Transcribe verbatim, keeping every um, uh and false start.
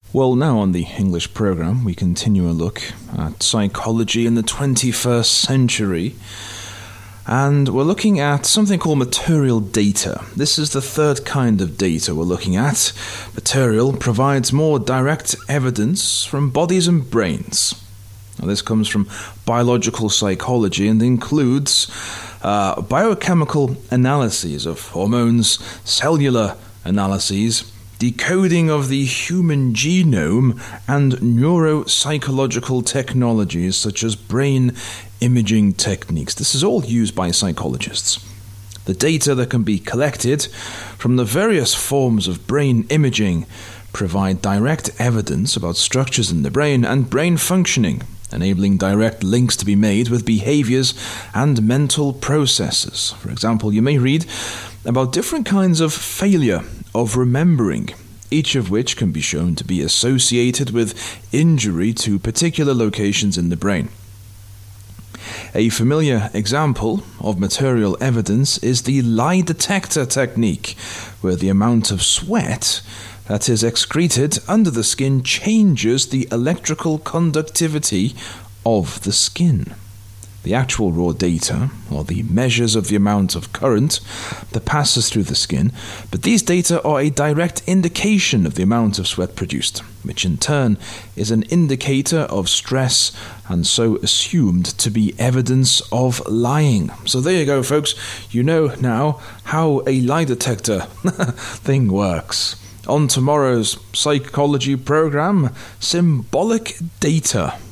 Well, now on the English program, we continue a look at psychology in the twenty-first century. And we're looking at something called material data. This is the third kind of data we're looking at. Material provides more direct evidence from bodies and brains. Now, this comes from biological psychology and includes uh, biochemical analyses of hormones, cellular analyses, decoding of the human genome, and neuropsychological technologies such as brain imaging techniques. This is all used by psychologists. The data that can be collected from the various forms of brain imaging provide direct evidence about structures in the brain and brain functioning, enabling direct links to be made with behaviors and mental processes. For example, you may read about different kinds of failure of remembering, each of which can be shown to be associated with injury to particular locations in the brain. A familiar example of material evidence is the lie detector technique, where the amount of sweat that is excreted under the skin changes the electrical conductivity of the skin. The actual raw data, or the measures of the amount of current that passes through the skin, but these data are a direct indication of the amount of sweat produced, which in turn is an indicator of stress and so assumed to be evidence of lying. So there you go, folks. You know now how a lie detector thing works. On tomorrow's psychology program, symbolic data.